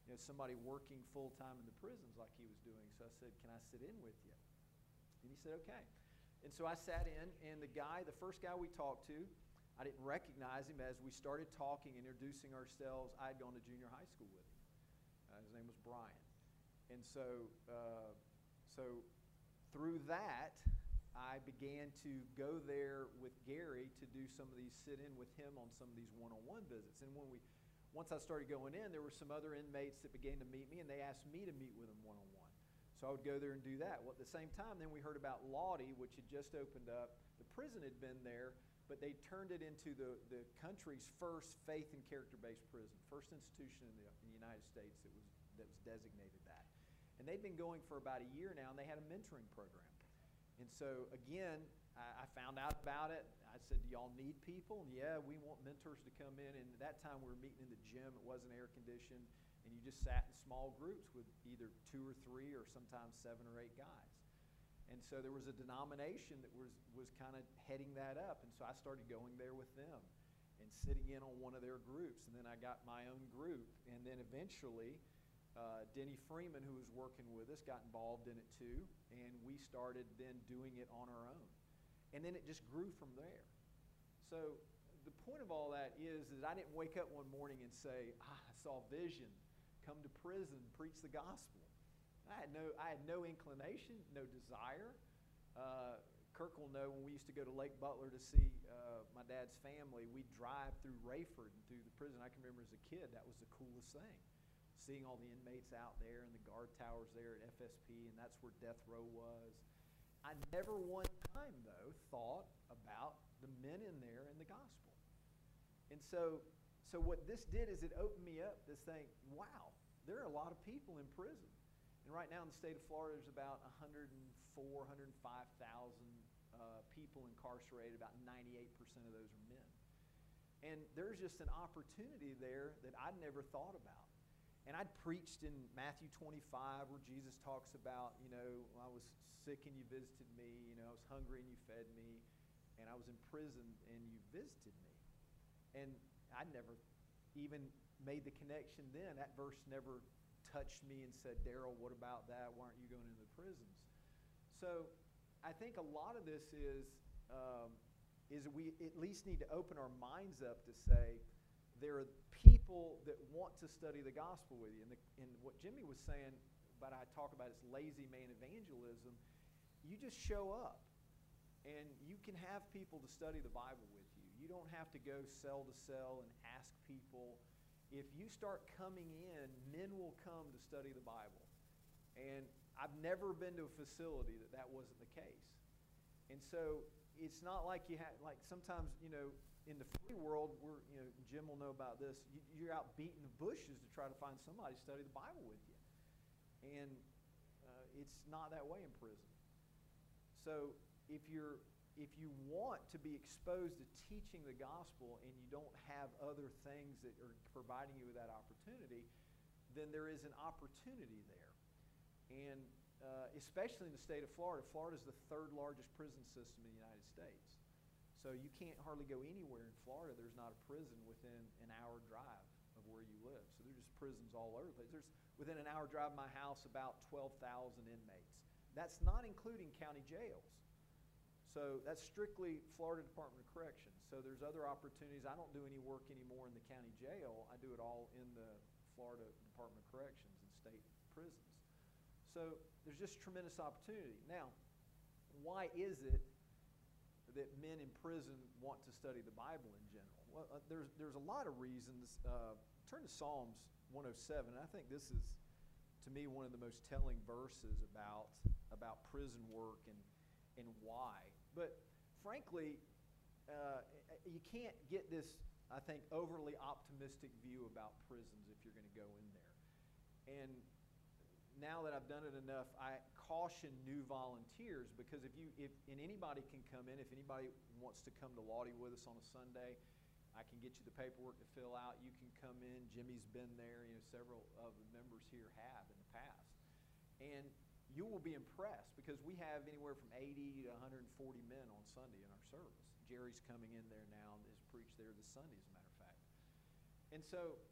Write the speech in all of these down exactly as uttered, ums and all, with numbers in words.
you know, somebody working full-time in the prisons like he was doing. So I said, can I sit in with you? And he said, okay. And so I sat in, and the guy, the first guy we talked to, I didn't recognize him. As we started talking, introducing ourselves, I had gone to junior high school with him. Uh, his name was Brian. And so, uh, so through that, I began to go there with Gary to do some of these, sit in with him on some of these one-on-one visits. And when we, once I started going in, there were some other inmates that began to meet me, and they asked me to meet with them one-on-one. So I would go there and do that. Well, at the same time, then we heard about Lottie, which had just opened up. The prison had been there, but they turned it into the, the country's first faith and character-based prison, first institution in the, in the United States that was, that was designated that. And they'd been going for about a year now, and they had a mentoring program. And so, again, I, I found out about it. I said, do y'all need people? And yeah, we want mentors to come in. And at that time, we were meeting in the gym. It wasn't air-conditioned. And you just sat in small groups with either two or three or sometimes seven or eight guys. And so there was a denomination that was, was kind of heading that up. And so I started going there with them and sitting in on one of their groups. And then I got my own group. And then eventually, uh, Denny Freeman, who was working with us, got involved in it too. And we started then doing it on our own. And then it just grew from there. So the point of all that is that I didn't wake up one morning and say, ah, I saw vision, come to prison, preach the gospel. I had no, I had no inclination, no desire. Uh, Kirk will know when we used to go to Lake Butler to see uh, my dad's family, we'd drive through Rayford and through the prison. I can remember as a kid, that was the coolest thing. Seeing all the inmates out there and the guard towers there at F S P, and that's where death row was. I never one time, though, thought about the men in there and the gospel. And so, so what this did is it opened me up to think, wow, there are a lot of people in prison. And right now in the state of Florida, there's about one hundred four, one hundred five thousand uh, people incarcerated. About ninety-eight percent of those are men. And there's just an opportunity there that I'd never thought about. And I'd preached in Matthew twenty-five where Jesus talks about, you know, I was sick and you visited me, you know, I was hungry and you fed me, and I was in prison and you visited me. And I never even made the connection then. That verse never touched me and said, Daryl, what about that? Why aren't you going into the prisons? So I think a lot of this is, um, is we at least need to open our minds up to say, there are people that want to study the gospel with you. And, the, and what Jimmy was saying, but I talk about is lazy man evangelism, you just show up. And you can have people to study the Bible with you. You don't have to go cell to cell and ask people. If you start coming in, men will come to study the Bible. And I've never been to a facility that that wasn't the case. And so it's not like you have, like sometimes, you know, in the free world, we're, you know, Jim will know about this, you, you're out beating the bushes to try to find somebody to study the Bible with you. And uh, it's not that way in prison. So if you're if you want to be exposed to teaching the gospel and you don't have other things that are providing you with that opportunity, then there is an opportunity there. And uh, especially in the state of Florida, Florida is the third largest prison system in the United States. So you can't hardly go anywhere in Florida. There's not a prison within an hour drive of where you live. So there's just prisons all over the place. There's, within an hour drive of my house, about twelve thousand inmates. That's not including county jails. So that's strictly Florida Department of Corrections. So there's other opportunities. I don't do any work anymore in the county jail. I do it all in the Florida Department of Corrections and state prisons. So there's just tremendous opportunity. Now, why is it that men in prison want to study the Bible in general? Well, uh, there's, there's a lot of reasons. Uh, turn to Psalms one oh seven. I think this is, to me, one of the most telling verses about, about prison work and, and why. But frankly, uh, you can't get this, I think, overly optimistic view about prisons if you're going to go in there. And now that I've done it enough, I caution new volunteers, because if you, if and anybody can come in, if anybody wants to come to Lottie with us on a Sunday, I can get you the paperwork to fill out. You can come in. Jimmy's been there. You know, several of the members here have in the past. And you will be impressed, because we have anywhere from eighty to one hundred forty men on Sunday in our service. Jerry's coming in there now and has preached there this Sunday, as a matter of fact. And so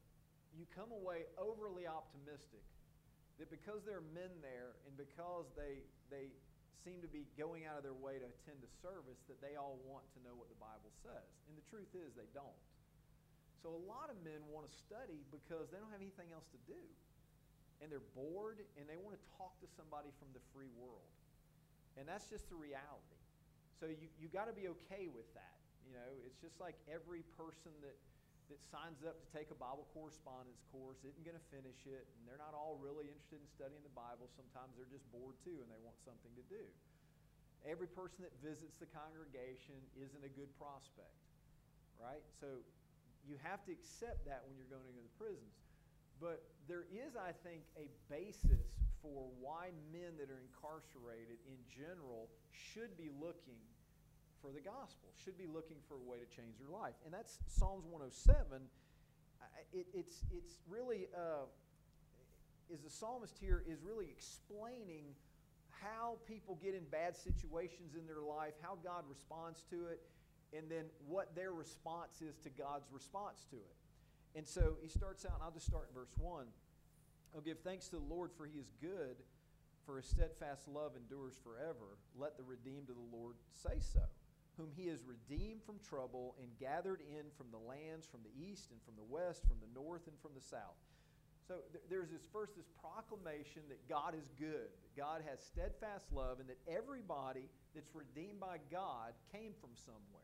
you come away overly optimistic that because there are men there and because they they seem to be going out of their way to attend a service, that they all want to know what the Bible says. And the truth is they don't. So a lot of men want to study because they don't have anything else to do. And they're bored and they want to talk to somebody from the free world. And that's just the reality. So you you got to be okay with that. You know, it's just like every person that that signs up to take a Bible correspondence course isn't going to finish it, and they're not all really interested in studying the Bible. Sometimes they're just bored too, and they want something to do. Every person that visits the congregation isn't a good prospect, right? So you have to accept that when you're going into the prisons. But there is, I think, a basis for why men that are incarcerated in general should be looking for the gospel, should be looking for a way to change their life. And that's Psalms one oh seven. It, it's, it's really, uh, is the psalmist here is really explaining how people get in bad situations in their life, how God responds to it, and then what their response is to God's response to it. And so he starts out, and I'll just start in verse one. "Oh, give thanks to the Lord, for he is good, for his steadfast love endures forever. Let the redeemed of the Lord say so, whom he has redeemed from trouble and gathered in from the lands, from the east and from the west, from the north and from the south." So th- there's this first this proclamation that God is good, that God has steadfast love, and that everybody that's redeemed by God came from somewhere.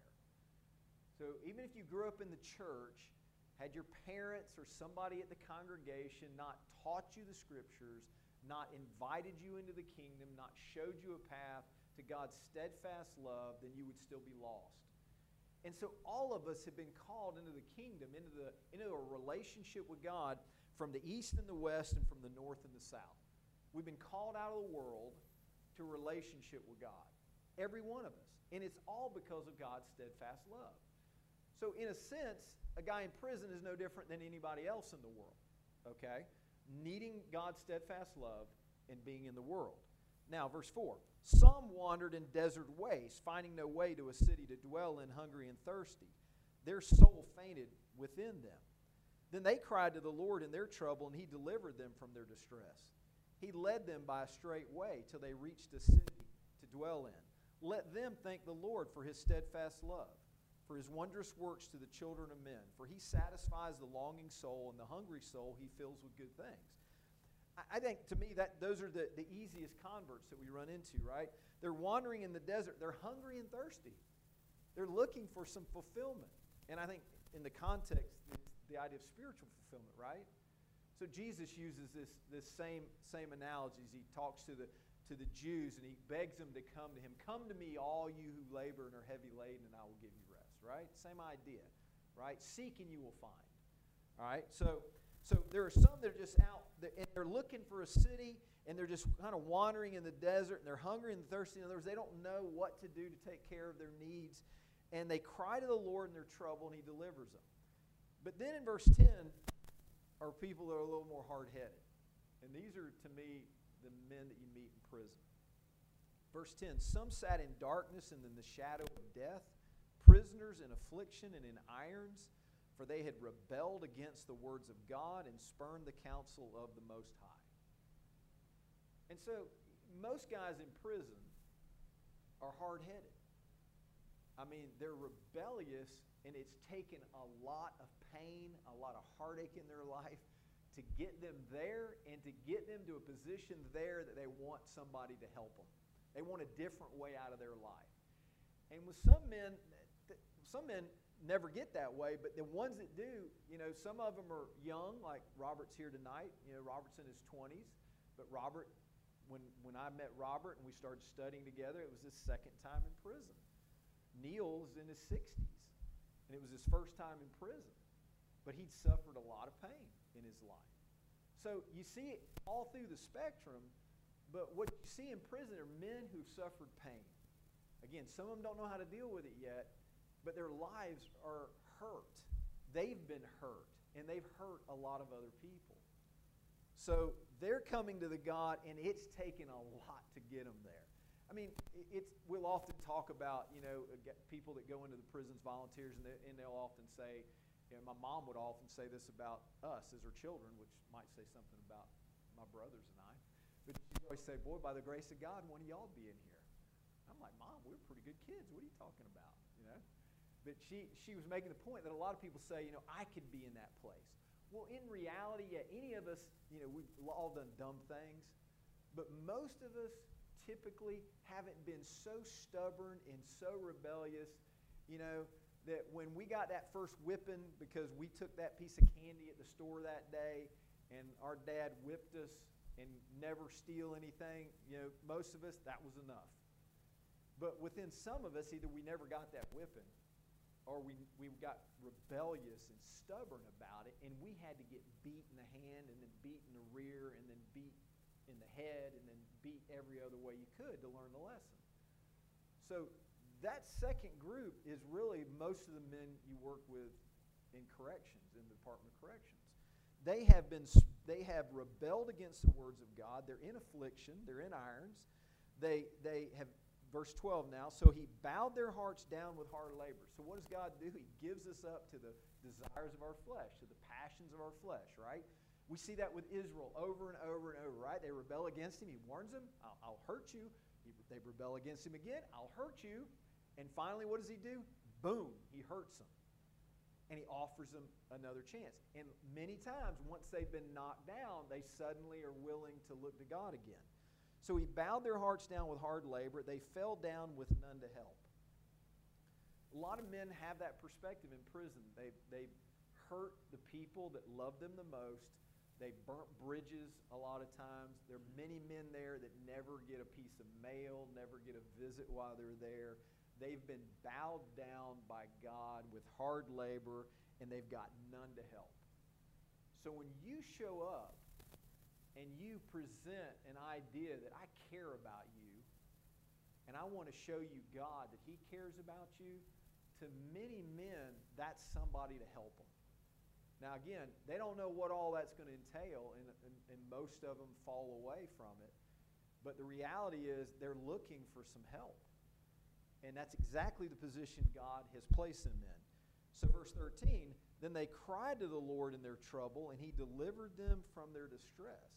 So even if you grew up in the church, had your parents or somebody at the congregation not taught you the Scriptures, not invited you into the kingdom, not showed you a path to God's steadfast love, then you would still be lost. And so all of us have been called into the kingdom, into the into a relationship with God from the east and the west and from the north and the south. We've been called out of the world to a relationship with God, every one of us. And it's all because of God's steadfast love. So in a sense, a guy in prison is no different than anybody else in the world, okay? Needing God's steadfast love and being in the world. Now, verse four. "Some wandered in desert wastes, finding no way to a city to dwell in, hungry and thirsty. Their soul fainted within them. Then they cried to the Lord in their trouble, and he delivered them from their distress. He led them by a straight way till they reached a city to dwell in. Let them thank the Lord for his steadfast love, for his wondrous works to the children of men. For he satisfies the longing soul, and the hungry soul he fills with good things." I think, to me, that those are the, the easiest converts that we run into, right? They're wandering in the desert. They're hungry and thirsty. They're looking for some fulfillment. And I think in the context, it's the idea of spiritual fulfillment, right? So Jesus uses this, this same, same analogy as he talks to the, to the Jews, and he begs them to come to him. "Come to me, all you who labor and are heavy laden, and I will give you rest," right? Same idea, right? Seek and you will find, all right? So... So there are some that are just out, and they're looking for a city, and they're just kind of wandering in the desert, and they're hungry and thirsty. In other words, they don't know what to do to take care of their needs. And they cry to the Lord in their trouble, and he delivers them. But then in verse ten are people that are a little more hard-headed. And these are, to me, the men that you meet in prison. Verse ten, "Some sat in darkness and in the shadow of death, prisoners in affliction and in irons, for they had rebelled against the words of God and spurned the counsel of the Most High." And so most guys in prison are hard-headed. I mean, they're rebellious, and it's taken a lot of pain, a lot of heartache in their life to get them there and to get them to a position there that they want somebody to help them. They want a different way out of their life. And with some men, some men never get that way, but the ones that do, you know, some of them are young, like Robert's here tonight. You know, Robert's in his twenties, but Robert, when, when I met Robert and we started studying together, it was his second time in prison. Neil's in his sixties, and it was his first time in prison, but he'd suffered a lot of pain in his life. So you see it all through the spectrum, but what you see in prison are men who've suffered pain. Again, some of them don't know how to deal with it yet, but their lives are hurt. They've been hurt, and they've hurt a lot of other people. So they're coming to the God, and it's taken a lot to get them there. I mean, it's we'll often talk about, you know, people that go into the prisons, volunteers, and, they, and they'll often say, And my mom would often say this about us as her children, which might say something about my brothers and I. But she'd always say, boy, by the grace of God, one of y'all be in here. I'm like, Mom, we're pretty good kids. What are you talking about? You know? But she, she was making the point that a lot of people say, you know, I could be in that place. Well, in reality, yeah, any of us, you know, we've all done dumb things. But most of us typically haven't been so stubborn and so rebellious, you know, that when we got that first whipping because we took that piece of candy at the store that day and our dad whipped us and never steal anything, you know, most of us, that was enough. But within some of us, either we never got that whipping or we, we got rebellious and stubborn about it, and we had to get beat in the hand and then beat in the rear and then beat in the head and then beat every other way you could to learn the lesson. So that second group is really most of the men you work with in corrections, in the Department of Corrections. They have been, they have rebelled against the words of God. They're in affliction. They're in irons. They, they have, verse twelve now, so he bowed their hearts down with hard labor. So what does God do? He gives us up to the desires of our flesh, to the passions of our flesh, right? We see that with Israel over and over and over, right? They rebel against him. He warns them, I'll, I'll hurt you. He, they rebel against him again. I'll hurt you. And finally, what does he do? Boom, he hurts them. And he offers them another chance. And many times, once they've been knocked down, they suddenly are willing to look to God again. So he bowed their hearts down with hard labor. They fell down with none to help. A lot of men have that perspective in prison. They've, they've hurt the people that love them the most. They've burnt bridges a lot of times. There are many men there that never get a piece of mail, never get a visit while they're there. They've been bowed down by God with hard labor, and they've got none to help. So when you show up and you present an idea that I care about you, and I want to show you God, that he cares about you, to many men, that's somebody to help them. Now again, they don't know what all that's going to entail, and, and, and most of them fall away from it. But the reality is they're looking for some help. And that's exactly the position God has placed them in. So verse thirteen, then they cried to the Lord in their trouble, and he delivered them from their distress.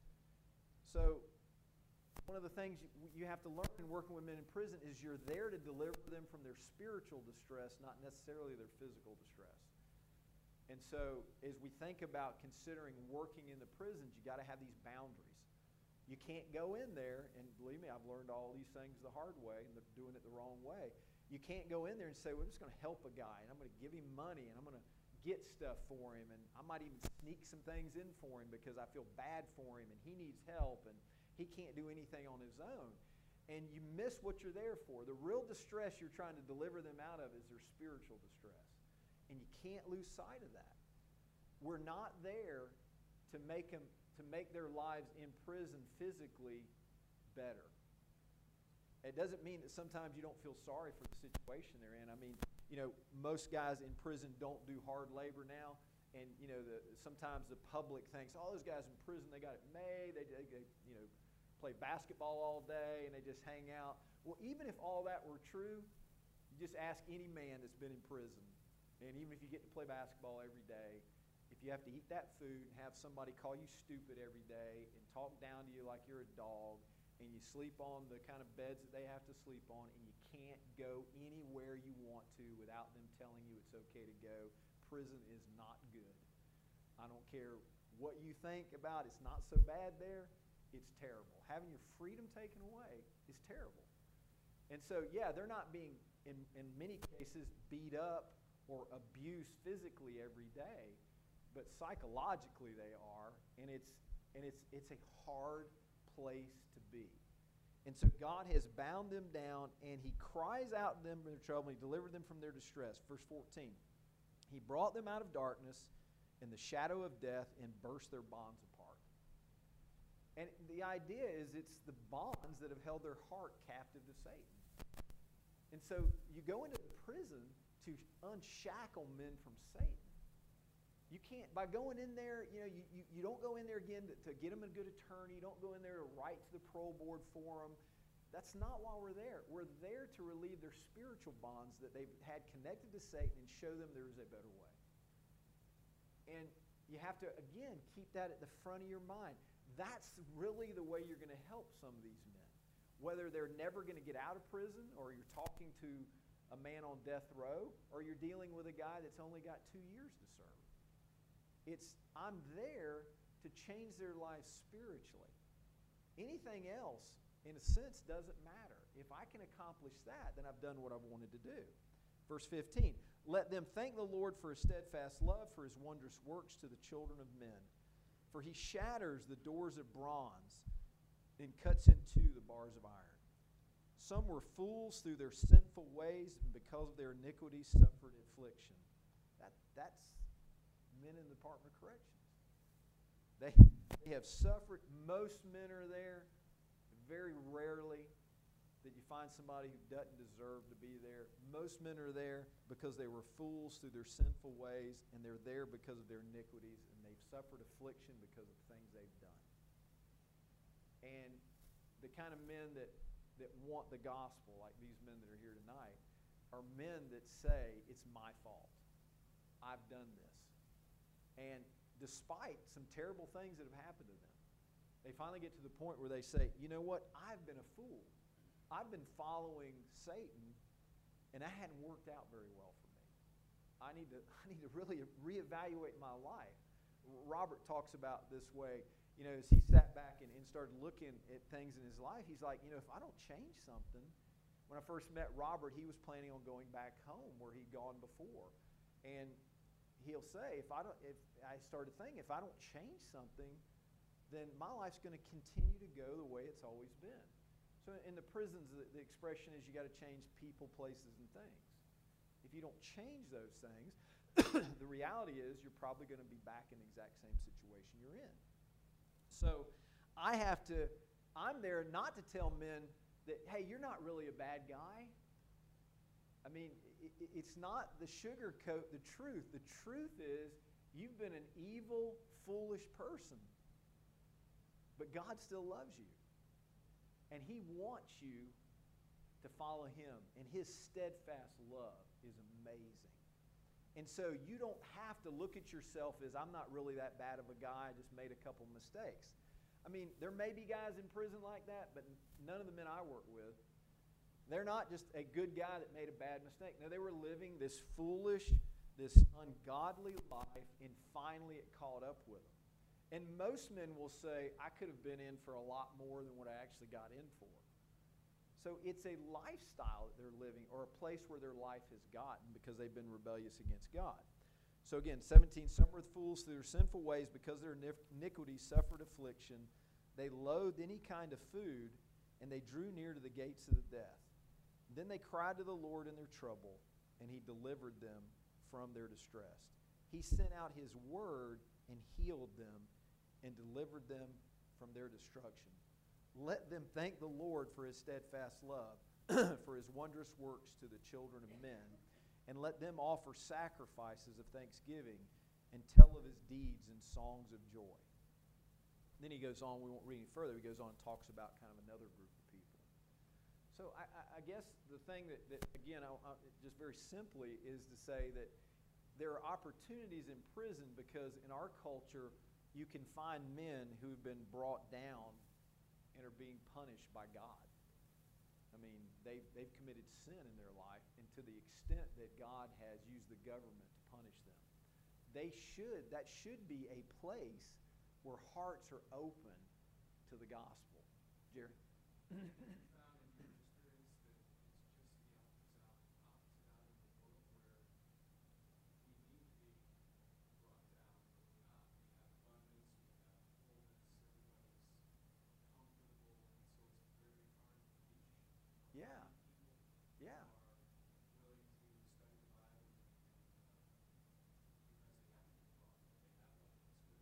So one of the things you, you have to learn in working with men in prison is you're there to deliver them from their spiritual distress, not necessarily their physical distress. And so as we think about considering working in the prisons, you got to have these boundaries. You can't go in there, and believe me, I've learned all these things the hard way and doing it the wrong way. You can't go in there and say, well, I'm just going to help a guy, and I'm going to give him money, and I'm going to get stuff for him, and I might even sneak some things in for him because I feel bad for him, and he needs help, and he can't do anything on his own. And you miss what you're there for. The real distress you're trying to deliver them out of is their spiritual distress. And you can't lose sight of that. We're not there to make them to make their lives in prison physically better. It doesn't mean that sometimes you don't feel sorry for the situation they're in. I mean, you know, most guys in prison don't do hard labor now, and you know, the, sometimes the public thinks, oh, those guys in prison, they got it made. They, they, they you know, play basketball all day and they just hang out. Well, even if all that were true, you just ask any man that's been in prison, and even if you get to play basketball every day, if you have to eat that food and have somebody call you stupid every day and talk down to you like you're a dog, and you sleep on the kind of beds that they have to sleep on, and you can't go anywhere you want to without them telling you it's okay to go, prison is not good. I don't care what you think about it's not so bad there, it's terrible. Having your freedom taken away is terrible. And so, yeah, they're not being, in, in many cases, beat up or abused physically every day, but psychologically they are, and it's and it's it's a hard place to be. And so God has bound them down, and he cries out to them in their trouble, and he delivered them from their distress. Verse fourteen, he brought them out of darkness in the shadow of death and burst their bonds apart. And the idea is it's the bonds that have held their heart captive to Satan. And so you go into the prison to unshackle men from Satan. You can't, by going in there, you know, you, you, you don't go in there again to, to get them a good attorney. You don't go in there to write to the parole board for them. That's not why we're there. We're there to relieve their spiritual bonds that they've had connected to Satan and show them there is a better way. And you have to, again, keep that at the front of your mind. That's really the way you're going to help some of these men. Whether they're never going to get out of prison, or you're talking to a man on death row, or you're dealing with a guy that's only got two years to serve. It's, I'm there to change their lives spiritually. Anything else, in a sense, doesn't matter. If I can accomplish that, then I've done what I've wanted to do. Verse fifteen, let them thank the Lord for His steadfast love, for His wondrous works to the children of men. For He shatters the doors of bronze and cuts in two the bars of iron. Some were fools through their sinful ways, and because of their iniquities suffered affliction. That, that's men in the Department of Corrections. They, they have suffered. Most men are there. Very rarely that you find somebody who doesn't deserve to be there. Most men are there because they were fools through their sinful ways, and they're there because of their iniquities, and they've suffered affliction because of things they've done. And the kind of men that, that want the gospel, like these men that are here tonight, are men that say, it's my fault. I've done this. And despite some terrible things that have happened to them, they finally get to the point where they say, you know what, I've been a fool. I've been following Satan, and that hadn't worked out very well for me. I need to, I need to really reevaluate my life. Robert talks about this way, you know, as he sat back and, and started looking at things in his life. He's like, you know, if I don't change something, when I first met Robert, he was planning on going back home where he'd gone before. And he'll say, if I don't, if I started thinking, if I don't change something, then my life's going to continue to go the way it's always been. So in the prisons, the, the expression is you got to change people, places, and things. If you don't change those things, the reality is you're probably going to be back in the exact same situation you're in. So I have to, I'm there not to tell men that, hey, you're not really a bad guy. I mean, it, it's not the sugarcoat the truth. The truth is you've been an evil, foolish person. But God still loves you. And He wants you to follow Him. And His steadfast love is amazing. And so you don't have to look at yourself as, I'm not really that bad of a guy, I just made a couple mistakes. I mean, there may be guys in prison like that, but none of the men I work with, they're not just a good guy that made a bad mistake. No, they were living this foolish, this ungodly life, and finally it caught up with them. And most men will say, I could have been in for a lot more than what I actually got in for. So it's a lifestyle that they're living, or a place where their life has gotten because they've been rebellious against God. So again, seventeen, some were fools through their sinful ways, because their iniquities suffered affliction. They loathed any kind of food, and they drew near to the gates of the death. Then they cried to the Lord in their trouble, and He delivered them from their distress. He sent out His word and healed them and delivered them from their destruction. Let them thank the Lord for His steadfast love, for His wondrous works to the children of men, and let them offer sacrifices of thanksgiving and tell of His deeds and songs of joy. Then he goes on, we won't read any further, he goes on and talks about kind of another group of people. So I, I guess the thing that, that again, I, I, just very simply, is to say that there are opportunities in prison, because in our culture, you can find men who have been brought down and are being punished by God. I mean, they've, they've committed sin in their life, and to the extent that God has used the government to punish them, they should, that should be a place where hearts are open to the gospel. Jerry? Yeah. Yeah.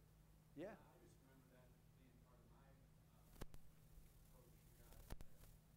Yeah.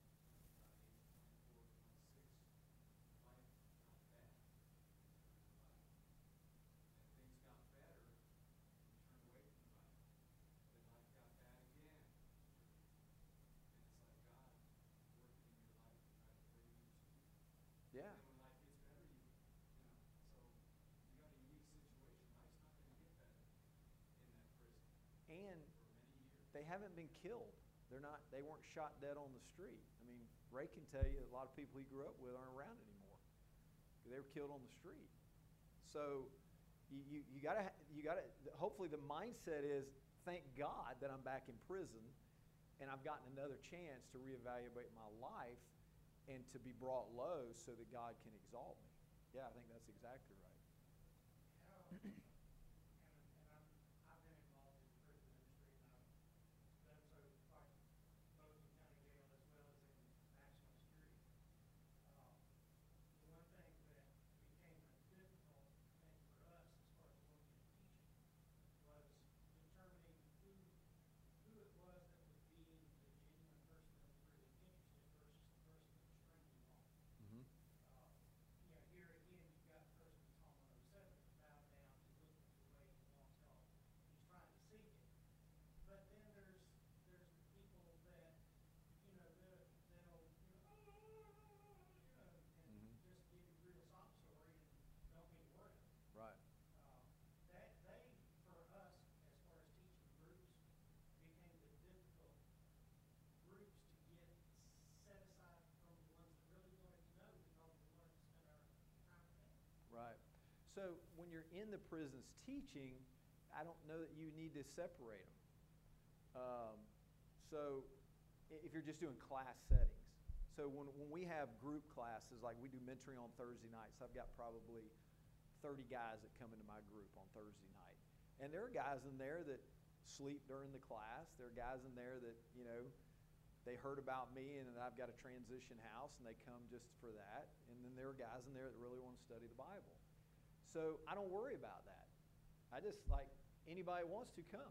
they haven't been killed. They're not, they weren't shot dead on the street. I mean, Ray can tell you a lot of people he grew up with aren't around anymore. They were killed on the street. So you, you, you gotta, you gotta, hopefully the mindset is, thank God that I'm back in prison and I've gotten another chance to reevaluate my life and to be brought low so that God can exalt me. Yeah, I think that's exactly right. Right. So when you're in the prisons teaching, I don't know that you need to separate them. Um, so if you're just doing class settings. So when, when we have group classes, like we do mentoring on Thursday nights, I've got probably thirty guys that come into my group on Thursday night. And there are guys in there that sleep during the class. There are guys in there that, you know, they heard about me and that I've got a transition house and they come just for that. And then there are guys in there that really want to study the Bible. So I don't worry about that. I just, like, anybody wants to come.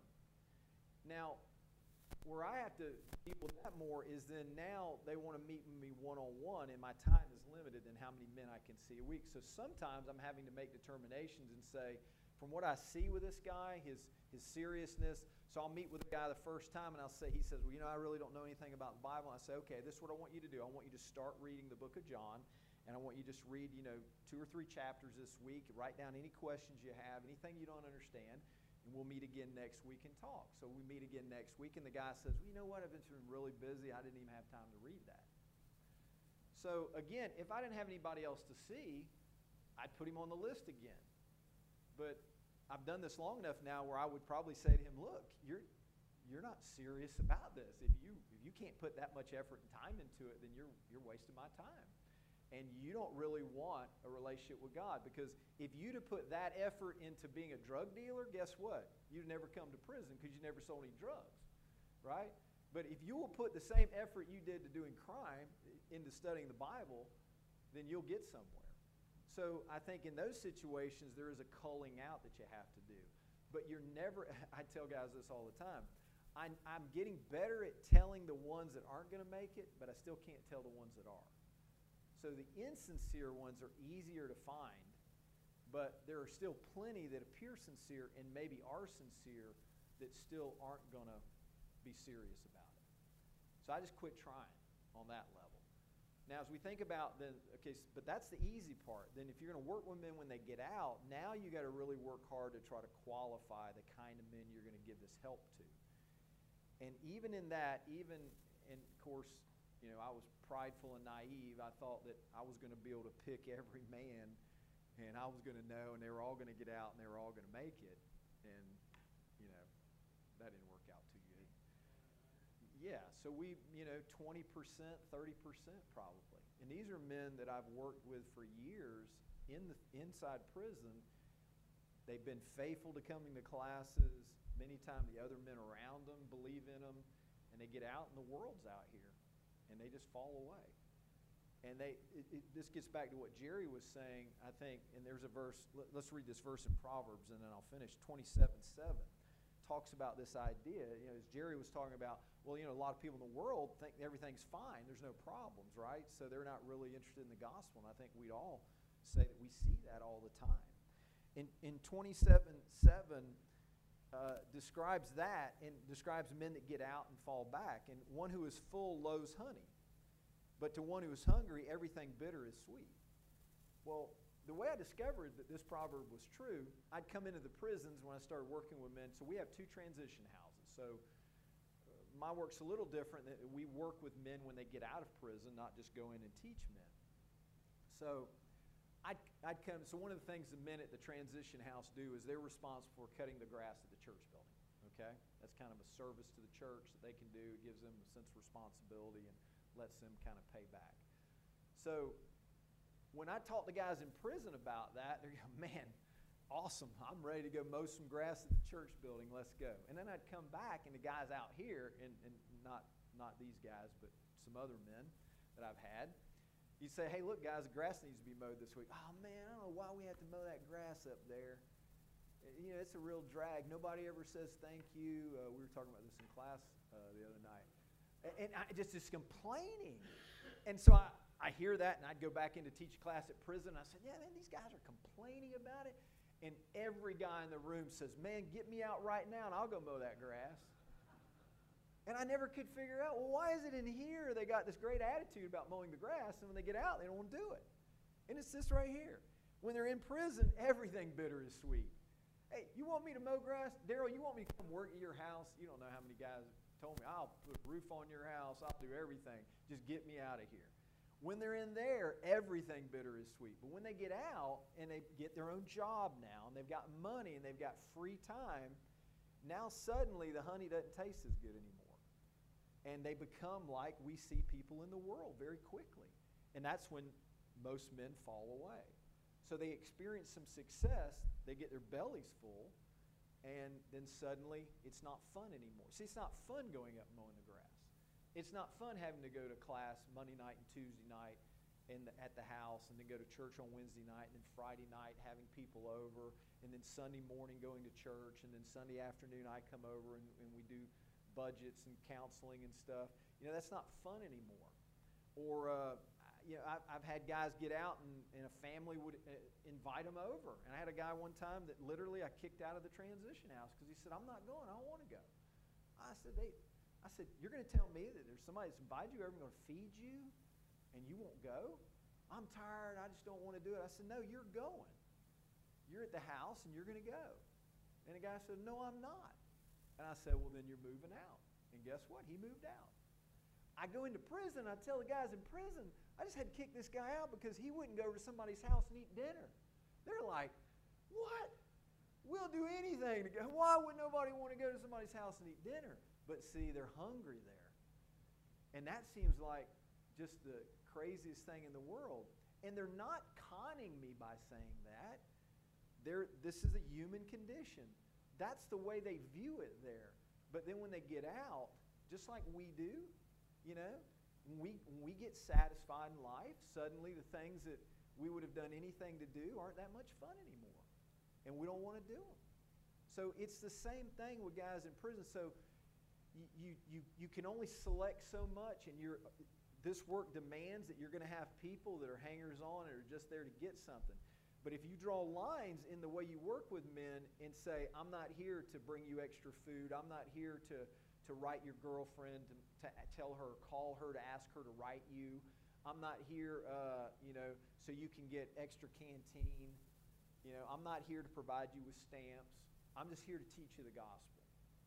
Now, where I have to deal with that more is then now they want to meet with me one-on-one and my time is limited in how many men I can see a week. So sometimes I'm having to make determinations and say, from what I see with this guy, his, his seriousness, so I'll meet with the guy the first time and I'll say, he says, well, you know, I really don't know anything about the Bible. And I say, okay, this is what I want you to do. I want you to start reading the book of John. And I want you to just read, you know, two or three chapters this week. Write down any questions you have, anything you don't understand. And we'll meet again next week and talk. So we meet again next week, and the guy says, well, you know what? I've been really busy. I didn't even have time to read that. So again, if I didn't have anybody else to see, I'd put him on the list again. But I've done this long enough now where I would probably say to him, look, you're you're not serious about this. If you if you can't put that much effort and time into it, then you're you're wasting my time. And you don't really want a relationship with God, because if you'd have put that effort into being a drug dealer, guess what? You'd never come to prison because you never sold any drugs, right? But if you will put the same effort you did to doing crime into studying the Bible, then you'll get somewhere. So I think in those situations, there is a culling out that you have to do. But you're never, I tell guys this all the time, I'm, I'm getting better at telling the ones that aren't going to make it, but I still can't tell the ones that are. So the insincere ones are easier to find, but there are still plenty that appear sincere and maybe are sincere that still aren't going to be serious about it. So I just quit trying on that level. Now, as we think about then, okay, but that's the easy part. Then if you're going to work with men when they get out, now you got to really work hard to try to qualify the kind of men you're going to give this help to. And even in that, even, and of course, you know, I was prideful and naive. I thought that I was going to be able to pick every man, and I was going to know, and they were all going to get out, and they were all going to make it. And, you know, that didn't work out too good. Yeah, so we, you know, twenty percent, thirty percent probably. And these are men that I've worked with for years in the inside prison. They've been faithful to coming to classes. Many times the other men around them believe in them, and they get out, and the world's out here. And they just fall away. And they, it, it, this gets back to what Jerry was saying, I think, and there's a verse, let, let's read this verse in Proverbs, and then I'll finish. twenty-seven seven talks about this idea. You know, as Jerry was talking about, well, you know, a lot of people in the world think everything's fine. There's no problems, right? So they're not really interested in the gospel. And I think we'd all say that we see that all the time. In, in twenty-seven seven, Uh, describes that and describes men that get out and fall back. And one who is full loathes honey, but to one who is hungry, everything bitter is sweet. Well, the way I discovered that this proverb was true, I'd come into the prisons when I started working with men. So we have two transition houses. So my work's a little different. That we work with men when they get out of prison, not just go in and teach men. So I'd, I'd come, so one of the things the men at the transition house do is they're responsible for cutting the grass at the church building, okay? That's kind of a service to the church that they can do. It gives them a sense of responsibility and lets them kind of pay back. So when I talk to guys in prison about that, they're going, man, awesome, I'm ready to go mow some grass at the church building, let's go. And then I'd come back, and the guys out here, and, and not, not these guys, but some other men that I've had, you say, hey, look, guys, the grass needs to be mowed this week. Oh, man, I don't know why we have to mow that grass up there. You know, it's a real drag. Nobody ever says thank you. Uh, we were talking about this in class uh, the other night. And I just is complaining. And so I, I hear that, and I'd go back in to teach class at prison. I said, yeah, man, these guys are complaining about it. And every guy in the room says, man, get me out right now, and I'll go mow that grass. And I never could figure out, well, why is it in here they got this great attitude about mowing the grass, and when they get out, they don't want to do it? And it's this right here. When they're in prison, everything bitter is sweet. Hey, you want me to mow grass? Daryl, you want me to come work at your house? You don't know how many guys told me, I'll put a roof on your house. I'll do everything. Just get me out of here. When they're in there, everything bitter is sweet. But when they get out and they get their own job now, and they've got money and they've got free time, now suddenly the honey doesn't taste as good anymore. And they become like we see people in the world very quickly. And that's when most men fall away. So they experience some success, they get their bellies full, and then suddenly it's not fun anymore. See, it's not fun going up mowing the grass. It's not fun having to go to class Monday night and Tuesday night in the, at the house, and then go to church on Wednesday night, and then Friday night having people over, and then Sunday morning going to church, and then Sunday afternoon I come over and, and we do budgets and counseling and stuff. You know, that's not fun anymore. Or, uh, you know, I've, I've had guys get out and, and a family would uh, invite them over. And I had a guy one time that literally I kicked out of the transition house because he said, I'm not going, I don't want to go. I said, they, I said, you're going to tell me that there's somebody that's invited you over and going to feed you and you won't go? I'm tired, I just don't want to do it. I said, no, you're going. You're at the house and you're going to go. And the guy said, no, I'm not. And I said, well, then you're moving out. And guess what? He moved out. I go into prison. I tell the guys in prison, I just had to kick this guy out because he wouldn't go to somebody's house and eat dinner. They're like, what? We'll do anything to go. Why would nobody want to go to somebody's house and eat dinner? But see, they're hungry there. And that seems like just the craziest thing in the world. And they're not conning me by saying that. They're, this is a human condition. That's the way they view it there. But then when they get out, just like we do, you know, when we, when we get satisfied in life, suddenly the things that we would have done anything to do aren't that much fun anymore. And we don't want to do them. So it's the same thing with guys in prison. So you, you, you, you can only select so much, and you're, this work demands that you're going to have people that are hangers-on and are just there to get something. But if you draw lines in the way you work with men and say, I'm not here to bring you extra food, I'm not here to, to write your girlfriend, to, to tell her, call her to ask her to write you, I'm not here uh, you know, so you can get extra canteen, you know, I'm not here to provide you with stamps, I'm just here to teach you the gospel.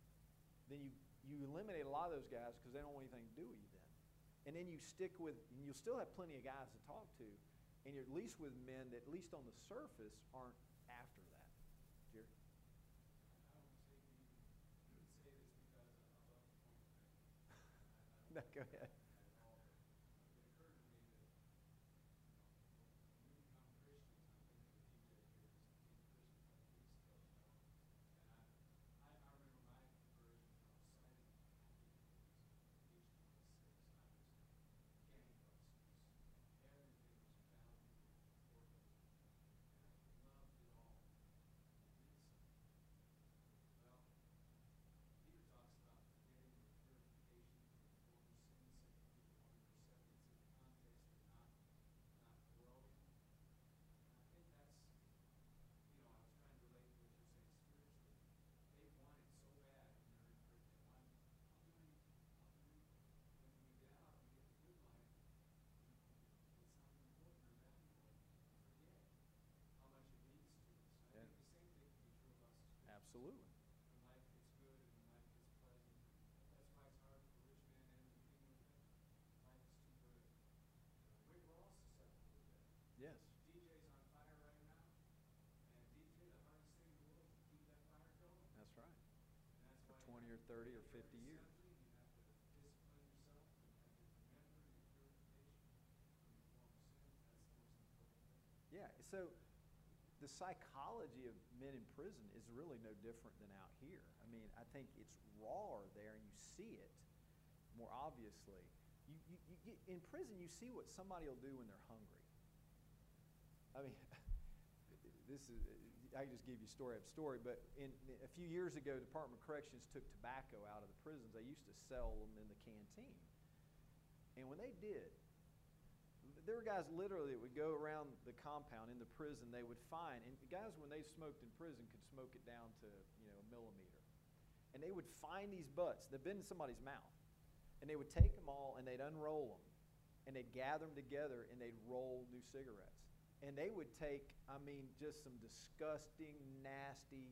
Then you, you eliminate a lot of those guys because they don't want anything to do with you then. And then you stick with, and you'll still have plenty of guys to talk to, and you're at least with men that, at least on the surface, aren't after that. Jerry? I don't say you say this because I love the point thing. No, go ahead. At all. It occurred to me that, you know, when we become Christians, I'm thinking of D J here as a Christian a couple weeks ago, you know, and I, I, I remember my conversion, you know, citing Catholic movies, age twenty-six, I was gangbusters. Everything was valuable and important, and I loved it all. It meant something. Well, Peter talks about forgetting the purification from the former sins, Second Peter one verse seven. It's in the context of not, not growing. And I think that's, you know, I was trying to relate to what you're saying spiritually. They want it so bad when they're in prison. They want, I'll do anything. I'll do anything. When we get out and we get the good life, it's not important or valuable. We forget how much it means to us. And I Yeah. think the same thing can be true of us as Christians. Absolutely. When life gets good and when life gets pleasant, that's why it's hard or thirty or fifty years. Yeah, so the psychology of men in prison is really no different than out here. I mean, I think it's rawer there, and you see it more obviously. You, you, you get, in prison, you see what somebody will do when they're hungry. I mean, this is, I can just give you story after story, but in, a few years ago, the Department of Corrections took tobacco out of the prisons. They used to sell them in the canteen. And when they did, there were guys literally that would go around the compound in the prison. They would find, and guys when they smoked in prison could smoke it down to, you know, a millimeter. And they would find these butts that had been in somebody's mouth. And they would take them all and they'd unroll them. And they'd gather them together and they'd roll new cigarettes. And they would take, I mean, just some disgusting, nasty,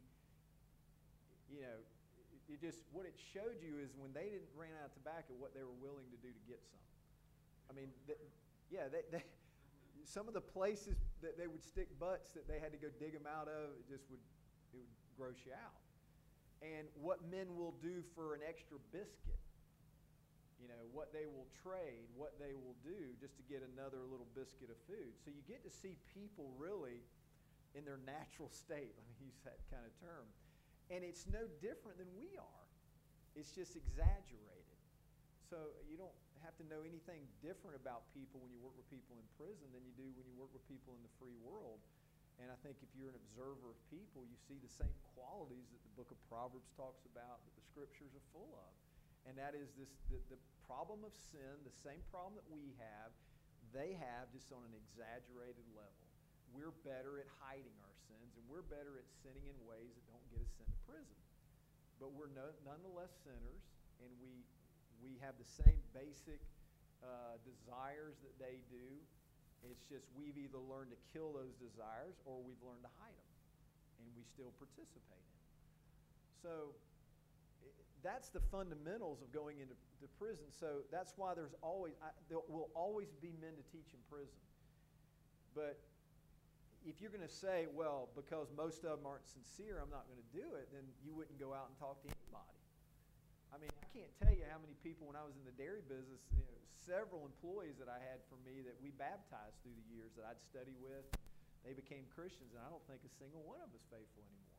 you know, it just, what it showed you is when they didn't ran out of tobacco, what they were willing to do to get some. I mean, they, yeah, they, they, some of the places that they would stick butts that they had to go dig them out of, it just would, it would gross you out. And what men will do for an extra biscuit, you know, what they will trade, what they will do just to get another little biscuit of food. So you get to see people really in their natural state, let me use that kind of term. And it's no different than we are. It's just exaggerated. So you don't have to know anything different about people when you work with people in prison than you do when you work with people in the free world. And I think if you're an observer of people, you see the same qualities that the book of Proverbs talks about, that the scriptures are full of. And that is this the, the problem of sin, the same problem that we have, they have just on an exaggerated level. We're better at hiding our sins, and we're better at sinning in ways that don't get us sent to prison. But we're no, nonetheless sinners, and we we have the same basic uh, desires that they do. It's just we've either learned to kill those desires or we've learned to hide them, and we still participate in them. So that's the fundamentals of going into the prison. So that's why there's always, I, there will always be men to teach in prison. But if you're going to say, well, because most of them aren't sincere, I'm not going to do it, then you wouldn't go out and talk to anybody. I mean, I can't tell you how many people when I was in the dairy business, you know, several employees that I had for me that we baptized through the years that I'd study with, they became Christians, and I don't think a single one of them is faithful anymore.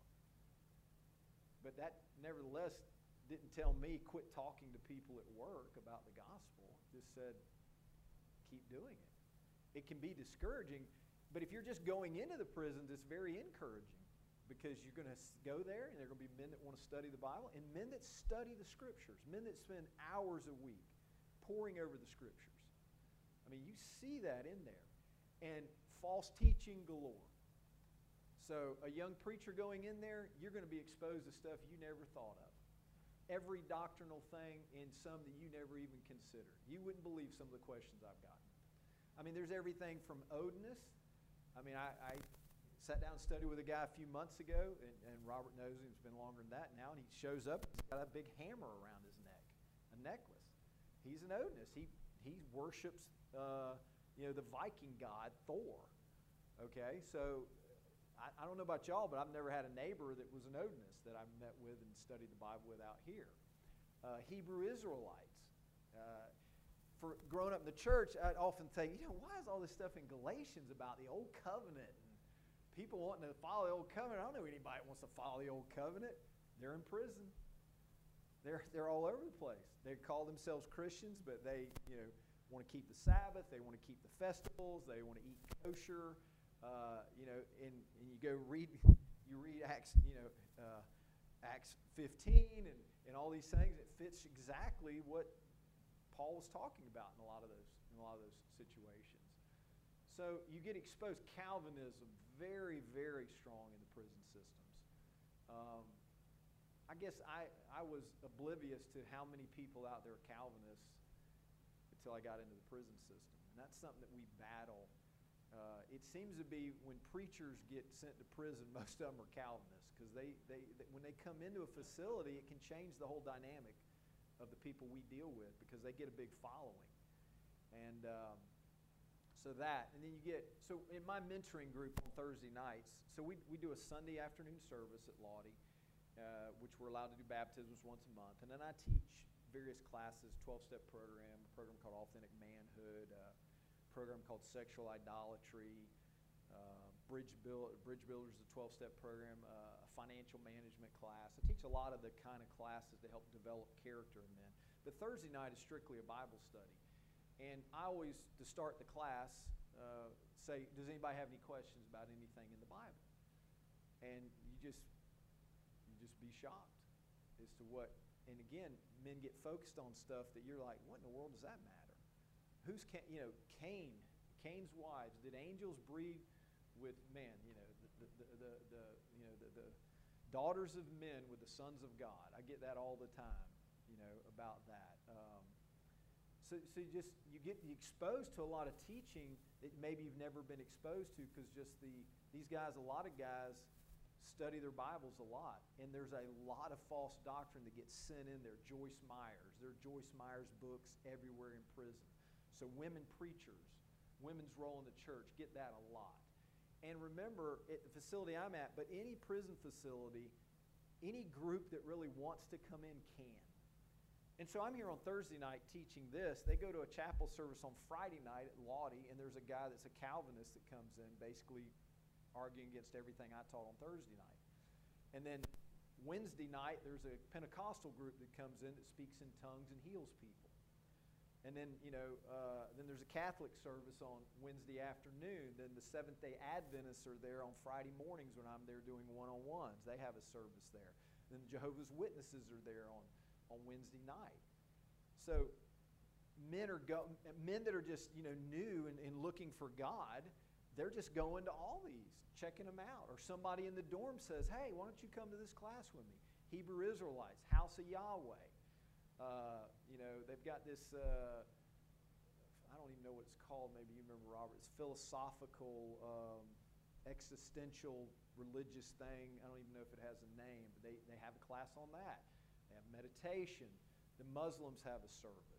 But that nevertheless didn't tell me quit talking to people at work about the gospel. Just said, keep doing it. It can be discouraging, but if you're just going into the prisons, it's very encouraging because you're going to go there and there are going to be men that want to study the Bible and men that study the scriptures, men that spend hours a week poring over the scriptures. I mean, you see that in there. And false teaching galore. So a young preacher going in there, you're going to be exposed to stuff you never thought of. Every doctrinal thing and some that you never even considered. You wouldn't believe some of the questions I've gotten. I mean, there's everything from odinous. I mean, I, I sat down and studied with a guy a few months ago, and, and Robert knows him, it's been longer than that now, and he shows up, he's got a big hammer around his neck, a necklace. He's an odinous. He, he worships, uh, you know, the Viking god Thor. Okay, so I, I don't know about y'all, but I've never had a neighbor that was an odinist that I met with and studied the Bible with out here. Uh, Hebrew Israelites. Uh, for growing up in the church, I'd often think, you know, why is all this stuff in Galatians about the Old Covenant and people wanting to follow the Old Covenant? I don't know anybody that wants to follow the Old Covenant. They're in prison. They're they're all over the place. They call themselves Christians, but they, you know, want to keep the Sabbath. They want to keep the festivals. They want to eat kosher. Uh, you know, and, and you go read, you read Acts, you know, uh, Acts fifteen and, and all these things. It fits exactly what Paul was talking about in a lot of those in a lot of those situations. So you get exposed. Calvinism, very, very strong in the prison systems. Um, I guess I, I was oblivious to how many people out there are Calvinists until I got into the prison system. And that's something that we battle. Uh, it seems to be when preachers get sent to prison, most of them are Calvinists because they, they, they, when they come into a facility, it can change the whole dynamic of the people we deal with because they get a big following. And um, so that, and then you get, so in my mentoring group on Thursday nights, so we, we do a Sunday afternoon service at Lottie, uh, which we're allowed to do baptisms once a month. And then I teach various classes, twelve-step program, a program called Authentic Manhood, uh, a program called Sexual Idolatry, uh, Bridge, Build, Bridge Builders, a twelve-step program, uh, a financial management class. I teach a lot of the kind of classes to help develop character in men. But Thursday night is strictly a Bible study. And I always, to start the class, uh, say, does anybody have any questions about anything in the Bible? And you just, you just be shocked as to what, and again, men get focused on stuff that you're like, what in the world does that matter? Who's, Cain, you know, Cain, Cain's wives, did angels breed with men? You know, the, the, the, the you know, the, the daughters of men with the sons of God. I get that all the time, you know, about that. Um, So, so you just you get exposed to a lot of teaching that maybe you've never been exposed to, because just the these guys, a lot of guys study their Bibles a lot, and there's a lot of false doctrine that gets sent in there. Joyce Myers, there are Joyce Myers books everywhere in prison. So women preachers, women's role in the church, get that a lot. And remember, at the facility I'm at, but any prison facility, any group that really wants to come in can. And so I'm here on Thursday night teaching this. They go to a chapel service on Friday night at Lottie, and there's a guy that's a Calvinist that comes in basically arguing against everything I taught on Thursday night. And then Wednesday night, there's a Pentecostal group that comes in that speaks in tongues and heals people. And then, you know, uh, then there's a Catholic service on Wednesday afternoon. Then the Seventh-day Adventists are there on Friday mornings when I'm there doing one-on-ones. They have a service there. Then the Jehovah's Witnesses are there on on Wednesday night. So men are go, men that are just, you know, new and, and looking for God, they're just going to all these, checking them out. Or somebody in the dorm says, hey, why don't you come to this class with me? Hebrew Israelites, House of Yahweh. Uh, you know, they've got this, uh, I don't even know what it's called, maybe you remember, Robert. It's philosophical, um, existential, religious thing. I don't even know if it has a name, but they, they have a class on that. Meditation. The Muslims have a service.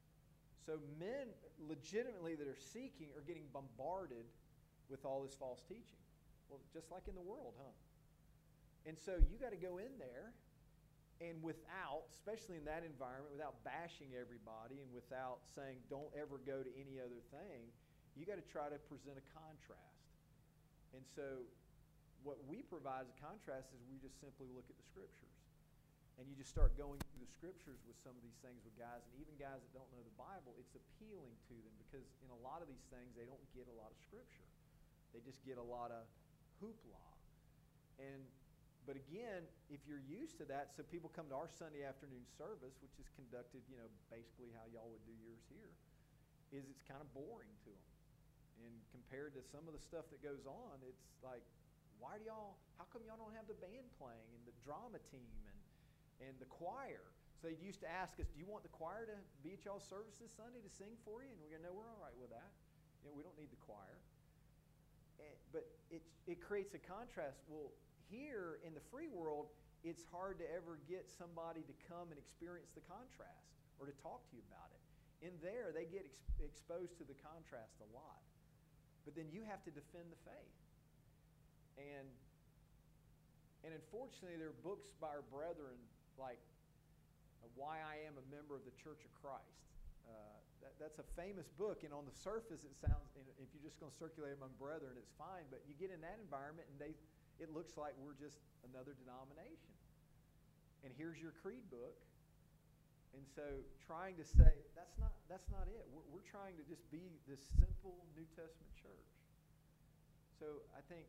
So men legitimately that are seeking are getting bombarded with all this false teaching. Well, just like in the world, huh? And so you got to go in there, and without, especially in that environment, without bashing everybody and without saying don't ever go to any other thing, you got to try to present a contrast. And so what we provide as a contrast is we just simply look at the Scriptures. And you just start going through the Scriptures with some of these things with guys, and even guys that don't know the Bible, it's appealing to them because in a lot of these things, they don't get a lot of Scripture. They just get a lot of hoopla. And, but again, if you're used to that, so people come to our Sunday afternoon service, which is conducted, you know, basically how y'all would do yours here, is it's kind of boring to them. And compared to some of the stuff that goes on, it's like, why do y'all, how come y'all don't have the band playing and the drama team and and the choir? So they used to ask us, do you want the choir to be at y'all's service this Sunday to sing for you? And we're going to know we're all right with that. You know, we don't need the choir. And, but it, it creates a contrast. Well, here in the free world, it's hard to ever get somebody to come and experience the contrast or to talk to you about it. In there, they get ex- exposed to the contrast a lot. But then you have to defend the faith. And, and unfortunately, there are books by our brethren like uh, Why I Am a Member of the Church of Christ. Uh, that, that's a famous book, and on the surface it sounds, if you're just going to circulate among brethren, it's fine, but you get in that environment and they, it looks like we're just another denomination. And here's your creed book. And so trying to say, that's not, that's not it. We're, we're trying to just be this simple New Testament church. So I think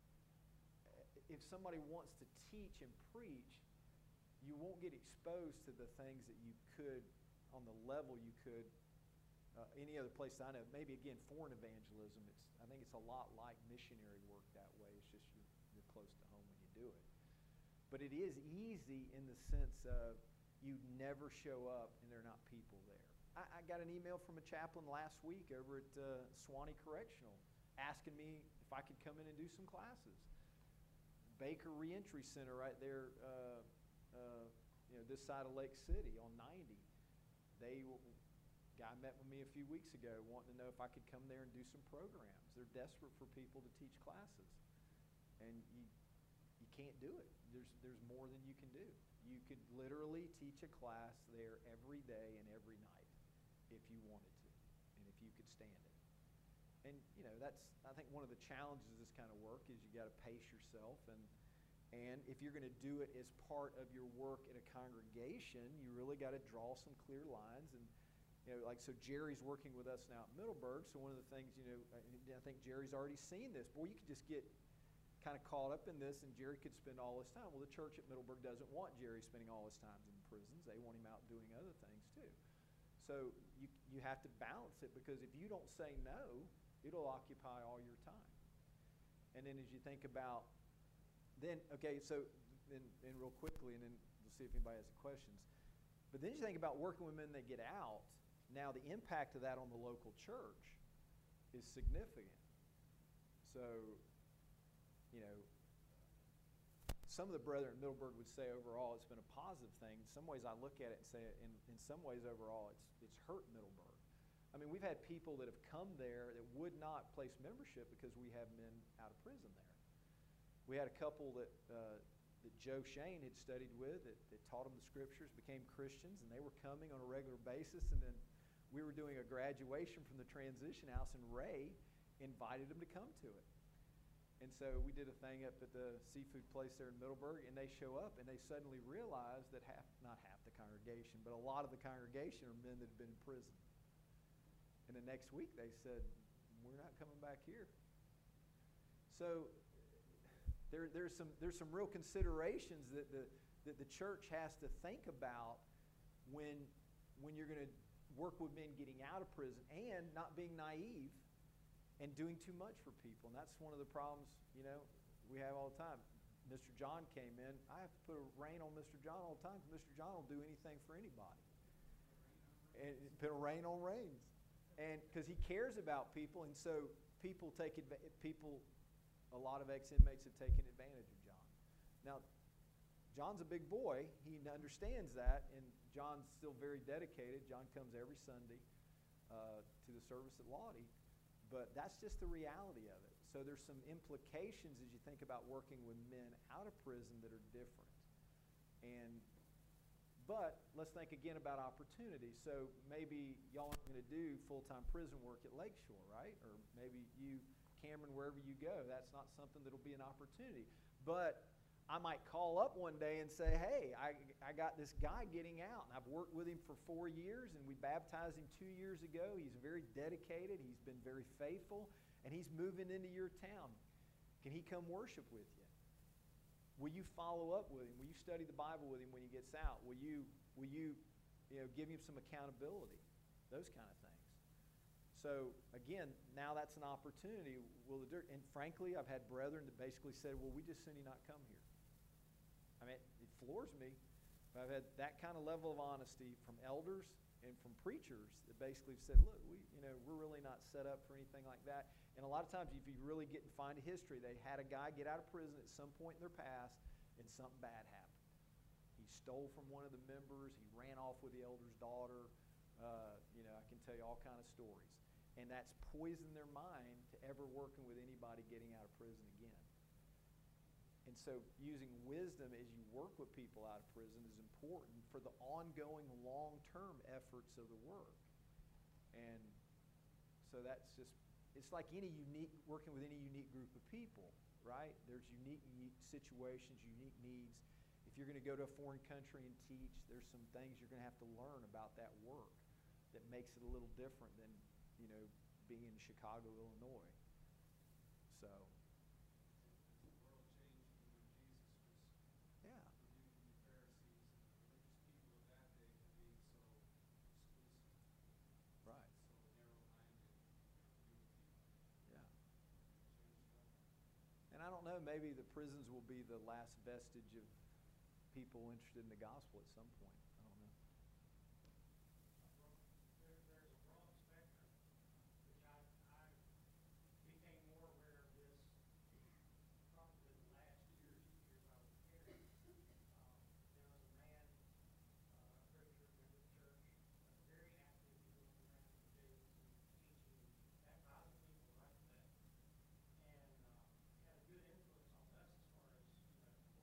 if somebody wants to teach and preach, you won't get exposed to the things that you could on the level you could uh, any other place I know. Maybe, again, foreign evangelism, it's, I think it's a lot like missionary work that way. It's just you're, you're close to home when you do it. But it is easy in the sense of you never show up and there are not people there. I, I got an email from a chaplain last week over at uh, Swanee Correctional asking me if I could come in and do some classes. Baker Reentry Center right there, uh, uh, you know, this side of Lake City on ninety. They, guy met with me a few weeks ago wanting to know if I could come there and do some programs. They're desperate for people to teach classes. And you, you can't do it. There's, there's more than you can do. You could literally teach a class there every day and every night if you wanted to, and if you could stand it. And, you know, that's, I think one of the challenges of this kind of work is you got to pace yourself. And, and if you're going to do it as part of your work in a congregation, you really got to draw some clear lines. And, you know, like, so Jerry's working with us now at Middleburg. So one of the things, you know, I think Jerry's already seen this. Boy, you could just get kind of caught up in this, and Jerry could spend all his time. Well, the church at Middleburg doesn't want Jerry spending all his time in prisons. They want him out doing other things too. So you you have to balance it, because if you don't say no, it'll occupy all your time. And then as you think about, then, okay, so, and, and real quickly, and then we'll see if anybody has any questions. But then you think about working with men that get out. Now the impact of that on the local church is significant. So, you know, some of the brethren at Middleburg would say overall it's been a positive thing. In some ways I look at it and say, in, in some ways overall it's, it's hurt Middleburg. I mean, we've had people that have come there that would not place membership because we have men out of prison there. We had a couple that, uh, that Joe Shane had studied with that, that taught them the scriptures, became Christians, and they were coming on a regular basis. And then we were doing a graduation from the transition house, and Ray invited them to come to it. And so we did a thing up at the seafood place there in Middleburg, and they show up, and they suddenly realize that half, not half the congregation, but a lot of the congregation are men that have been in prison. And the next week they said, we're not coming back here. So there, there's some there's some real considerations that the that the church has to think about when when you're going to work with men getting out of prison, and not being naive and doing too much for people. And that's one of the problems, you know, we have all the time. Mister John came in. I have to put a rein on Mister John all the time, because Mister John will do anything for anybody. And put a rein on reins. And because he cares about people, and so people take adva- people, a lot of ex-inmates have taken advantage of John. Now, John's a big boy. He understands that, and John's still very dedicated. John comes every Sunday uh, to the service at Lottie. But that's just the reality of it. So there's some implications as you think about working with men out of prison that are different. And but let's think again about opportunity. So maybe y'all aren't going to do full-time prison work at Lakeshore, right? Or maybe you, Cameron, wherever you go, that's not something that'll be an opportunity. But I might call up one day and say, hey, I, I got this guy getting out, and I've worked with him for four years, and we baptized him two years ago. He's very dedicated. He's been very faithful, and he's moving into your town. Can he come worship with you? Will you follow up with him? Will you study the Bible with him when he gets out? Will you, will you, you know, give him some accountability? Those kind of things. So, again, now that's an opportunity. Will the dirt, and frankly, I've had brethren that basically said, well, we just sooner not come here. I mean, it floors me. But I've had that kind of level of honesty from elders and from preachers that basically said, look, we, you know, we're really not set up for anything like that. And a lot of times, if you really get and find a history, they had a guy get out of prison at some point in their past, and something bad happened. He stole from one of the members. He ran off with the elder's daughter. Uh, you know, I can tell you all kind of stories. And that's poisoned their mind to ever working with anybody getting out of prison again. And so using wisdom as you work with people out of prison is important for the ongoing long-term efforts of the work. And so that's just, it's like any unique, working with any unique group of people, right? There's unique, unique situations, unique needs. If you're going to go to a foreign country and teach, there's some things you're going to have to learn about that work that makes it a little different than, you know, being in Chicago, Illinois. So. The world changed when Jesus was Yeah. rebuking the Pharisees and the religious people of that day for being so exclusive, Right. so narrow-minded, rebuking people. Yeah. Changed up. And I don't know, maybe the prisons will be the last vestige of people interested in the gospel at some point. I don't know. There, there's a broad spectrum, which I, I became more aware of this probably in the last years, years I was caring. Um, there was a man, uh, a preacher, member of the church, uh, very active in going around the jails and teaching, baptizing people right there. And uh, had a good influence on us as far as, you know,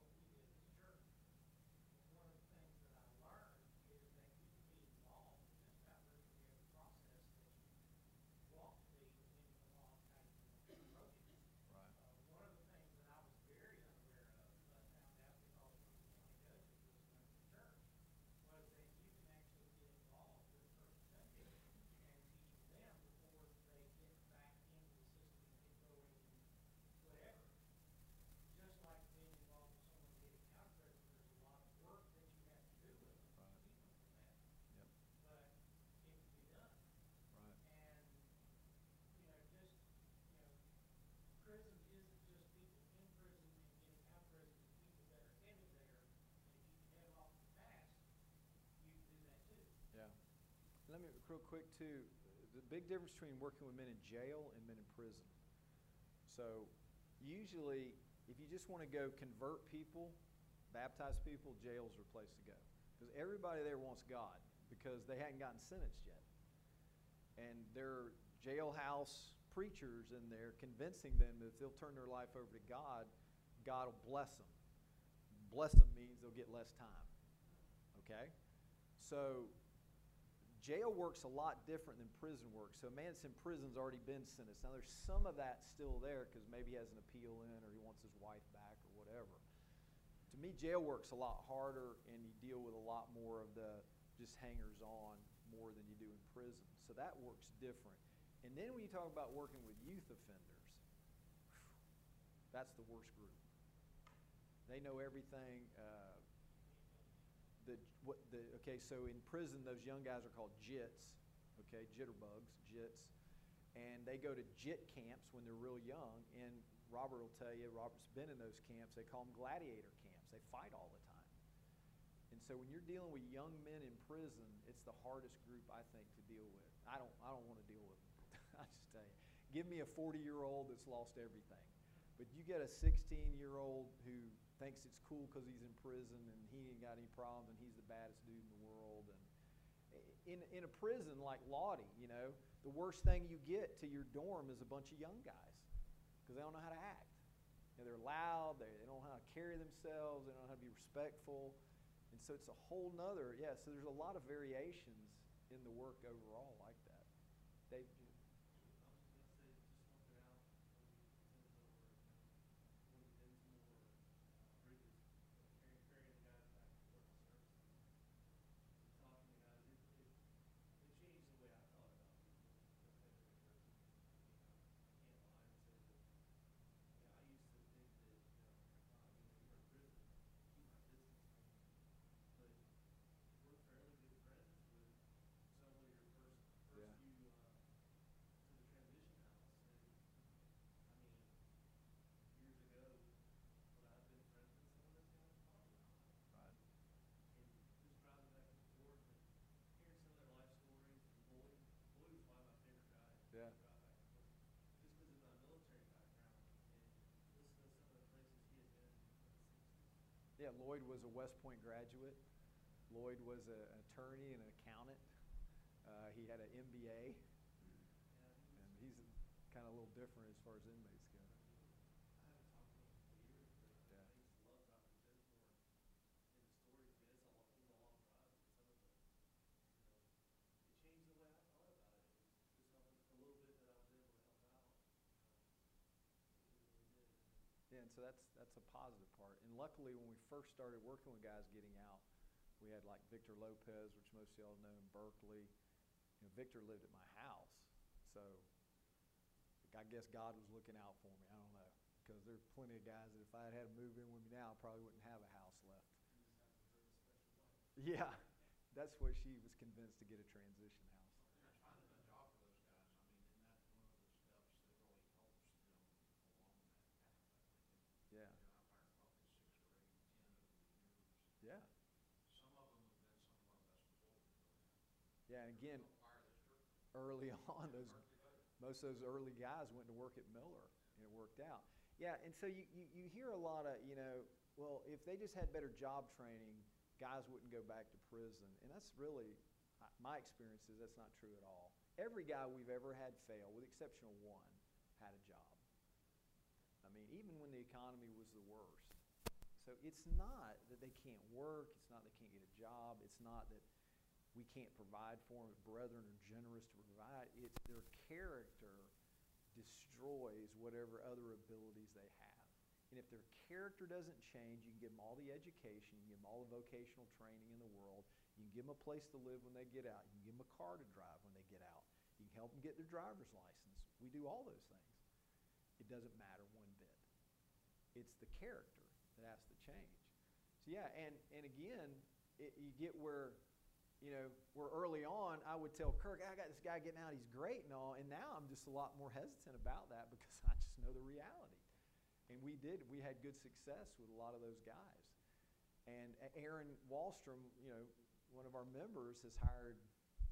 let me, real quick too, the big difference between working with men in jail and men in prison. So usually, if you just want to go convert people, baptize people, jail's the place to go. Because everybody there wants God because they hadn't gotten sentenced yet. And there are jailhouse preachers in there convincing them that if they'll turn their life over to God, God will bless them. Bless them means they'll get less time. Okay? So jail works a lot different than prison works. So a man that's in prison's already been sentenced. Now there's some of that still there because maybe he has an appeal in or he wants his wife back or whatever. To me, jail works a lot harder and you deal with a lot more of the just hangers on more than you do in prison. So that works different. And then when you talk about working with youth offenders, that's the worst group. They know everything. Uh, the what the okay, so in prison, those young guys are called jits, okay, jitterbugs, jits, and they go to jit camps when they're real young. And Robert will tell you, Robert's been in those camps. They call them gladiator camps. They fight all the time. And so when you're dealing with young men in prison, it's the hardest group I think to deal with. I don't I don't want to deal with them. I just tell you, give me a forty-year-old that's lost everything. But you get a sixteen-year-old who thinks it's cool because he's in prison and he ain't got any problems and he's the baddest dude in the world. And in in a prison like Lottie, you know, the worst thing you get to your dorm is a bunch of young guys because they don't know how to act. You know, they're loud. They, they don't know how to carry themselves. They don't know how to be respectful. And so it's a whole nother, yeah, so there's a lot of variations in the work overall like that. Dave? Yeah. Just because of my military background and listen to some of the places he had been in the sixties. Yeah, Lloyd was a West Point graduate. Lloyd was a, an attorney and an accountant. Uh, he had an M B A. Yeah, and he's kind of a little different as far as inmates go. I haven't talked to him for years, but Yeah. I used to love Doctor Dinsmore and the stories. I mean, it's a long, it's a long drive. But some of the, you know, it changed the way I thought about it. It was just helping a little bit that I was able to help out. You know, it really did. Yeah, and so that's that's a positive part. And luckily, when we first started working with guys getting out, we had like Victor Lopez, which most of y'all know in Berkeley. You know, Victor lived at my house, so I guess God was looking out for me. I don't know, because there's plenty of guys that if I had had to move in with me now, I probably wouldn't have a house left. You just have to bring a special life. Yeah, that's what she was convinced to get a transition house. And finding a job for those guys, I mean, isn't that one of the steps that really helps them along that path? I think. Yeah. You know, I've hired probably six or eight, ten over the years. Yeah. Some of them have been some of our best employees. Yeah, and again, Don't fire this jerk. early on, those most of those early guys went to work at Miller, and it worked out. Yeah, and so you, you, you hear a lot of, you know, well, if they just had better job training, guys wouldn't go back to prison. And that's really, my experience is that's not true at all. Every guy we've ever had fail, with the exception of one, had a job. I mean, even when the economy was the worst. So it's not that they can't work. It's not they can't get a job. It's not that we can't provide for them. Brethren are generous to provide. It's their character destroys whatever other abilities they have. And if their character doesn't change, you can give them all the education, you can give them all the vocational training in the world, you can give them a place to live when they get out, you can give them a car to drive when they get out, you can help them get their driver's license. We do all those things. It doesn't matter one bit. It's the character that has to change. So yeah, and, and again, it, you get where, you know, where early on I would tell Kirk, I got this guy getting out, he's great and all, and now I'm just a lot more hesitant about that because I just know the reality. And we did, we had good success with a lot of those guys. And Aaron Wallstrom, you know, one of our members has hired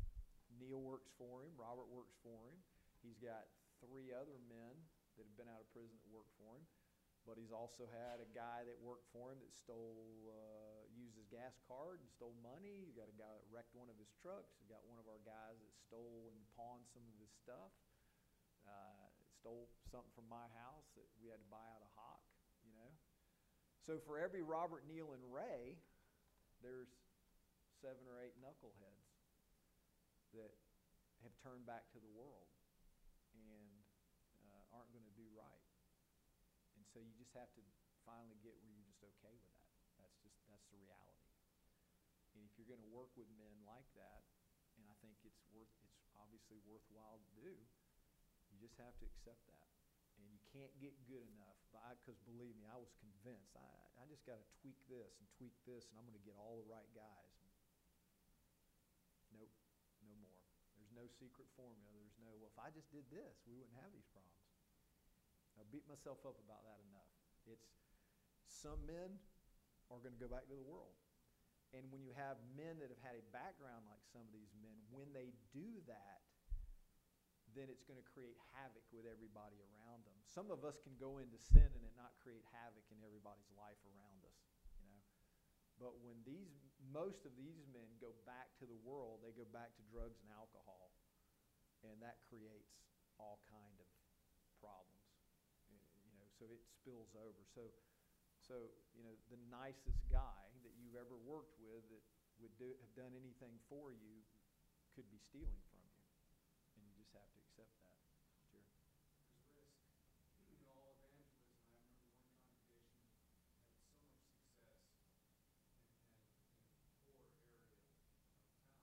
Neil works for him. Robert works for him. He's got three other men that have been out of prison that work for him. But he's also had a guy that worked for him that stole, uh, used his gas card and stole money. He's got a guy that wrecked one of his trucks. He's got one of our guys that stole and pawned some of his stuff. Uh, stole something from my house that we had to buy out of Hawk, you know. So for every Robert, Neil, and Ray, there's seven or eight knuckleheads that have turned back to the world and uh, aren't going to do right. And so you just have to finally get where you're just okay with that. That's just, that's the reality. And if you're going to work with men like that, and I think it's worth, it's obviously worthwhile to do, you just have to accept that. And you can't get good enough, because believe me, I was convinced, I, I just got to tweak this and tweak this, and I'm going to get all the right guys. Nope, no more. There's no secret formula. There's no, well, if I just did this, we wouldn't have these problems. I beat myself up about that enough. It's, some men are going to go back to the world. And when you have men that have had a background like some of these men, when they do that, then it's going to create havoc with everybody around them. Some of us can go into sin and it not create havoc in everybody's life around us, you know. But when these, most of these men go back to the world, they go back to drugs and alcohol, and that creates all kind of problems, you know. So it spills over. So, so you know, the nicest guy that you've ever worked with that would do, have done anything for you could be stealing from you. And you just have to accept that. Sure. There's risk in all evangelism. I remember one congregation had so much success in, in, in a poor area of town.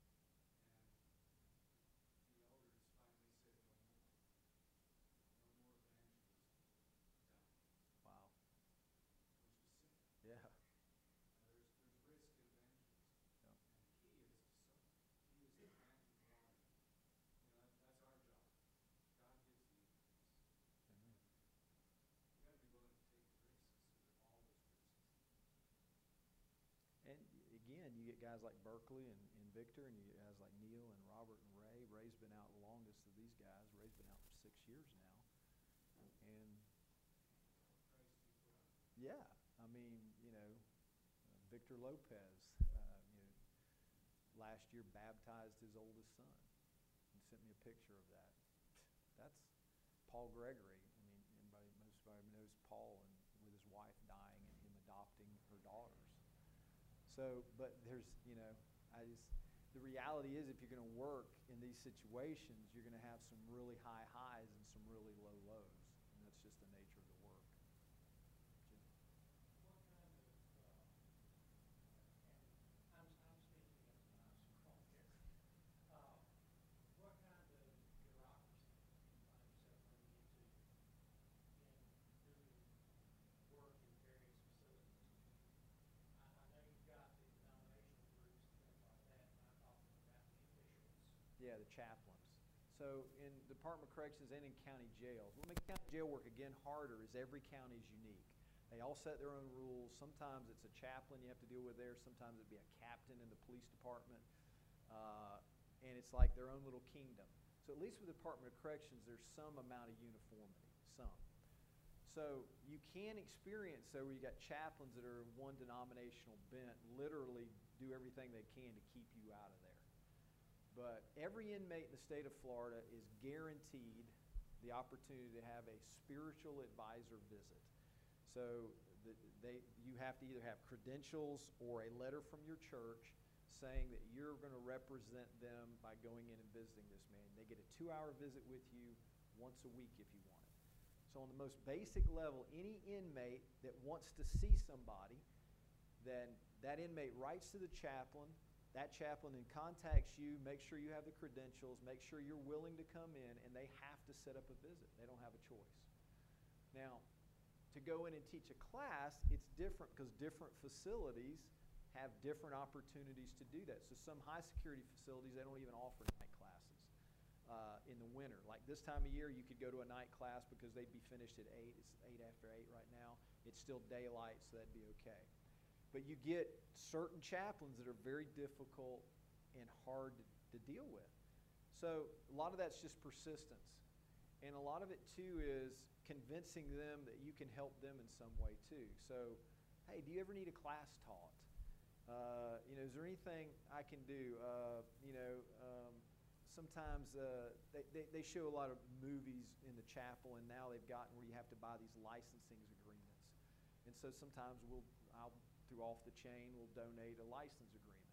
And the elders finally said no more. No more evangelism. Done. Wow. Which was sin. Yeah. Now, there's, there's risk in evangelism. Yep. And the key is to sow. The key is to plant and water. You know, that, that's our job. God gives the increase. Amen. You got to be willing to take the risks, so that all those risks. And again, you get guys like Berkeley and, and Victor, and you get guys like Neil and Robert and Ray. Ray's been out the longest of these guys. Ray's been out for six years now. And Christ you put on. yeah, I mean, you know, uh, Victor Lopez, uh, you know, last year baptized his oldest son and sent me a picture of that. That's Paul Gregory. I mean, anybody, most everybody knows Paul, and with his wife dying and him adopting her daughters. So, but there's, you know, I just, the reality is if you're going to work in these situations, you're going to have some really high highs and some really low lows. And that's just the nature of the work. Jim? What kind of, uh, and I'm, I'm speaking as a nice girl here, uh, what kind of bureaucracy do you find yourself running into in doing work in various facilities? I, I know you've got the denominational groups and things like that, and I'm talking about the officials. Yeah, the chaplains. So in Department of Corrections and in county jails, what makes county jail work again harder is every county is unique. They all set their own rules. Sometimes it's a chaplain you have to deal with there. Sometimes it'd be a captain in the police department. Uh, and it's like their own little kingdom. So at least with the Department of Corrections, there's some amount of uniformity, some. So you can experience, so where you got chaplains that are one denominational bent, literally do everything they can to keep you out of there. But every inmate in the state of Florida is guaranteed the opportunity to have a spiritual advisor visit. So the, they, you have to either have credentials or a letter from your church saying that you're going to represent them by going in and visiting this man. They get a two-hour visit with you once a week if you want it. So on the most basic level, any inmate that wants to see somebody, then that inmate writes to the chaplain. That chaplain then contacts you, make sure you have the credentials, make sure you're willing to come in, and they have to set up a visit. They don't have a choice. Now, to go in and teach a class, it's different because different facilities have different opportunities to do that. So some high security facilities, they don't even offer night classes uh, in the winter. Like this time of year, you could go to a night class because they'd be finished at eight. It's eight after eight right now. It's still daylight, so that'd be okay. But you get certain chaplains that are very difficult and hard to to deal with. So a lot of that's just persistence. And a lot of it, too, is convincing them that you can help them in some way, too. So, hey, do you ever need a class taught? Uh, you know, is there anything I can do? Uh, you know, um, sometimes uh, they, they, they show a lot of movies in the chapel, and now they've gotten where you have to buy these licensing agreements. And so sometimes we'll, I'll, through Off the Chain, we'll donate a license agreement.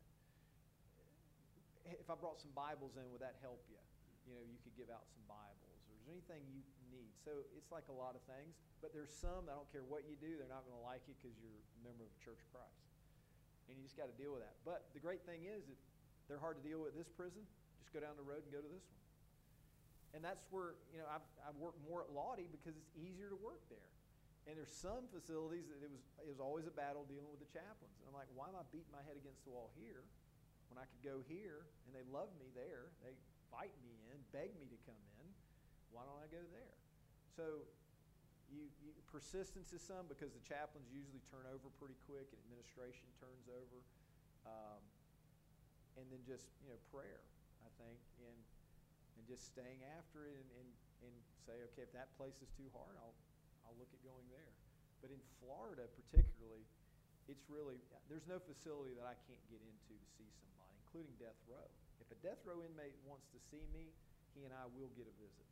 If I brought some Bibles in, would that help you? You know, you could give out some Bibles. Or is there anything you need? So it's like a lot of things, but there's some, I don't care what you do, they're not going to like it because you're a member of the Church of Christ. And you just got to deal with that. But the great thing is, if they're hard to deal with this prison, just go down the road and go to this one. And that's where, you know, I've, I've worked more at Lottie because it's easier to work there. And there's some facilities that it was, it was always a battle dealing with the chaplains. And I'm like, why am I beating my head against the wall here when I could go here and they love me there? They invite me in, beg me to come in. Why don't I go there? So you, you, persistence is some because the chaplains usually turn over pretty quick and administration turns over. Um, and then just, you know, prayer, I think, and and just staying after it and, and, and say, okay, if that place is too hard, I'll I'll look at going there. But in Florida particularly, it's really, there's no facility that I can't get into to see somebody, including death row. If a death row inmate wants to see me, he and I will get a visit.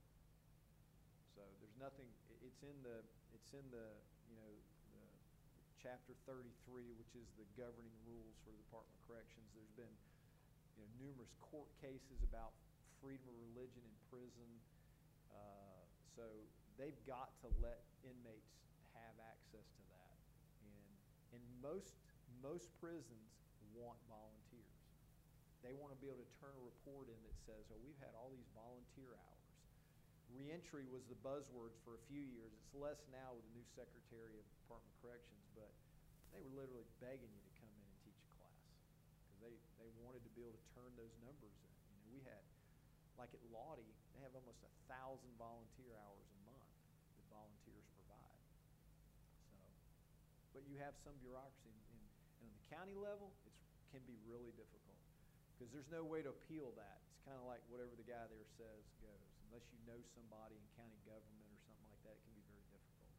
So there's nothing, it's in the, it's in the, you know, the chapter thirty-three, which is the governing rules for the Department of Corrections. There's been, you know, numerous court cases about freedom of religion in prison. Uh, so they've got to let inmates have access to that. And, and most, most prisons want volunteers. They want to be able to turn a report in that says, oh, we've had all these volunteer hours. Reentry was the buzzword for a few years. It's less now with the new Secretary of Department of Corrections, but they were literally begging you to come in and teach a class because they, they wanted to be able to turn those numbers in. You know, we had, like at Lottie, they have almost a thousand volunteer hours a month that volunteers provide. So, but you have some bureaucracy, and, and on the county level, it can be really difficult because there's no way to appeal that. It's kind of like whatever the guy there says goes. Unless you know somebody in county government or something like that, it can be very difficult.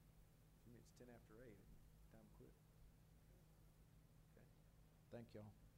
Yeah. It's ten after eight. Time to quit. Okay. Thank y'all.